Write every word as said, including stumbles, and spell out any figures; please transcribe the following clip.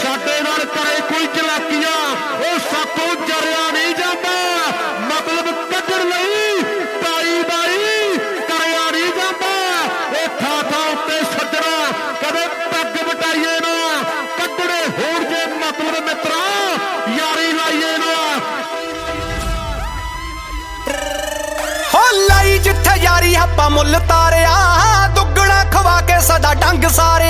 ਸਾਡੇ ਨਾਲ ਕਰੇ ਕੋਈ ਚਲਾਕੀਆਂ ਉਹ ਸਾਤੋਂ ਜਰਿਆ ਨਹੀਂ ਜਾਂਦਾ। ਮਤਲਬ ਕੱਢਣ ਲਈ ਬਾਈ ਬਾਈ ਕਰਿਆ ਨਹੀਂ ਜਾਂਦਾ। ਇਹ ਥਾਂ ਥਾਂ ਉੱਤੇ ਸੱਜਣਾ ਕਦੇ ਪੱਗ ਵਟਾਈਏ ਨਾ ਕੱਢਣੇ ਹੋਣ ਜੇ ਮਤਲਬ ਮਿੱਤਰਾ ਯਾਰੀ ਲਾਈਏ ਨਾ। ਹੋ ਲਈ ਜਿੱਥੇ ਯਾਰੀ ਆਪਾਂ ਮੁੱਲ ਤਾਰਿਆ ਦੁੱਗਣਾ ਖਵਾ ਕੇ ਸਾਡਾ ਡੰਗ ਸਾਰਿਆ।